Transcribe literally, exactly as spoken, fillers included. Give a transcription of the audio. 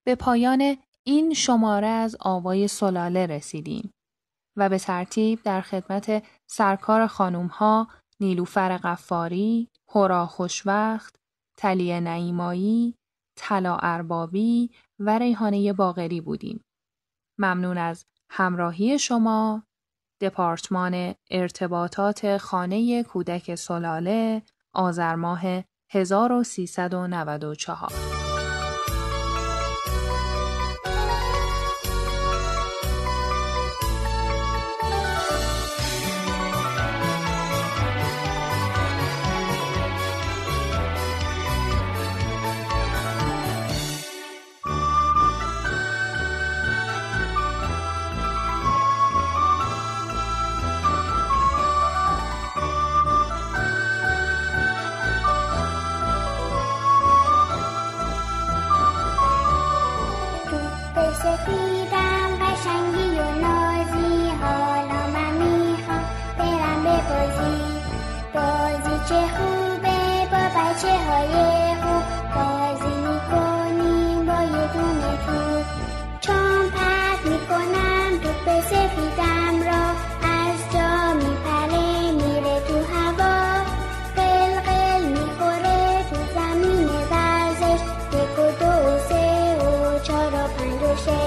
به پایان این شماره از آوای سلاله رسیدیم و به ترتیب در خدمت سرکار خانوم‌ها نیلوفر غفاری، هورا خوشوقت، تلیه نعیمایی، طلا اربابی و ریحانه باقری بودیم. ممنون از همراهی شما. دپارتمان ارتباطات خانه کودک سلاله، آذر ماه هزار و سیصد و نود و چهار. سفیدم قشنگی و نازی، حالا من میخوام برم به بازی. بازی چه خوبه با بچه های خوب، بازی میکنیم با یه دونه توپ. چون پرت میکنم توپ سفیدم را، از جا میپره میره تو هوا. قلقل میخوره تو زمین ورزش، یک و دو و سه و چهار و پنج و شش.